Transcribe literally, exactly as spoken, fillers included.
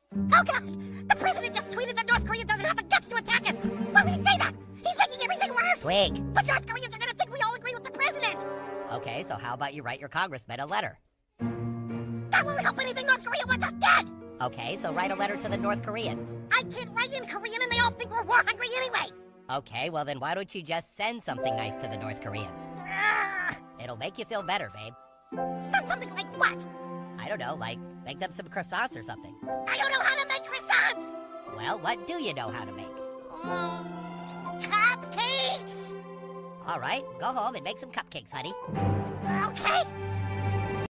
Oh, God! The president just tweeted that North Korea doesn't have the guts to attack us! Why would he say that? He's making everything worse! Twig. But North Koreans are gonna think we all agree with the president! Okay, so how about you write your congressman a letter? That won't help anything. North Korea wants us dead! Okay, so write a letter to the North Koreans. I can't write in Korean and they all think we're war hungry anyway! Okay, well then why don't you just send something nice to the North Koreans? Ugh. It'll make you feel better, babe. Send something like what? I don't know, like, make them some croissants or something. I don't know how to make croissants! Well, what do you know how to make? Mm, cupcakes! All right, go home and make some cupcakes, honey. Okay.